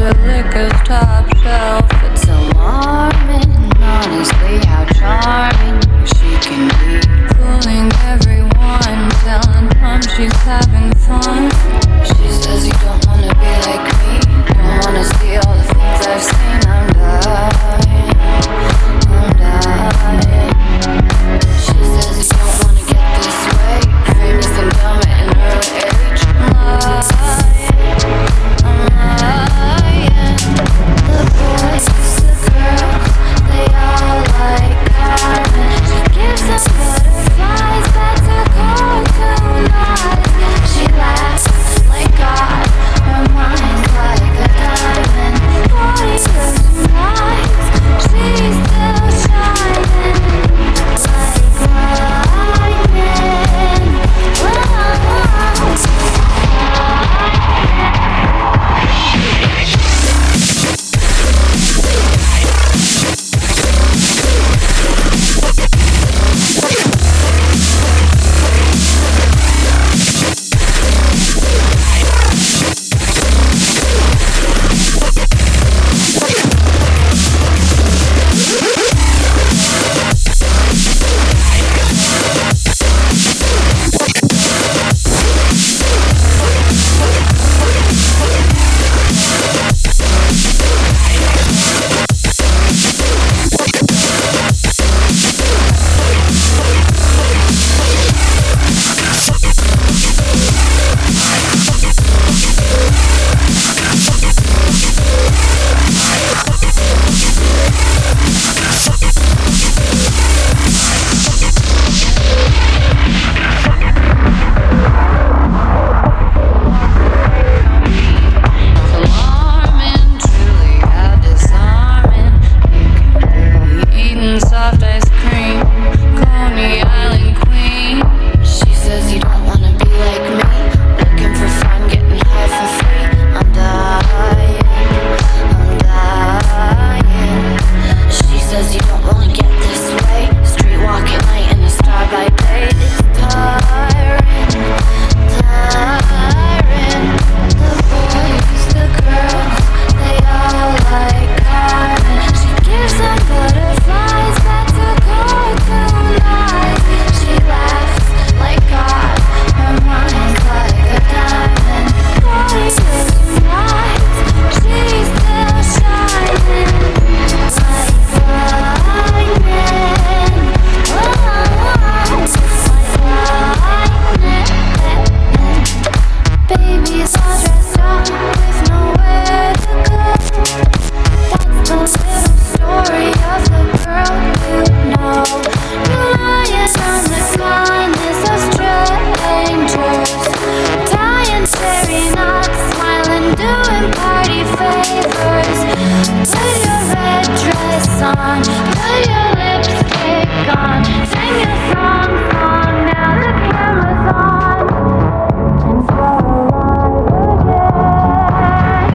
her liquor's top shelf. It's alarming, honestly, how charming she can be. Fooling everyone, telling mom she's having fun. She says you don't wanna be like me, don't wanna see all the things I've seen. I'm dying. She says you don't wanna get this way, famous and dumb at an early age. I'm lying. The boys, the girls, they all like Carmen. She gives them butterflies, that's her cartoon eyes. She laughs like God, her mind's like a diamond. Body looks nice, she's still shining like lightning. Doing party favors with your red dress on.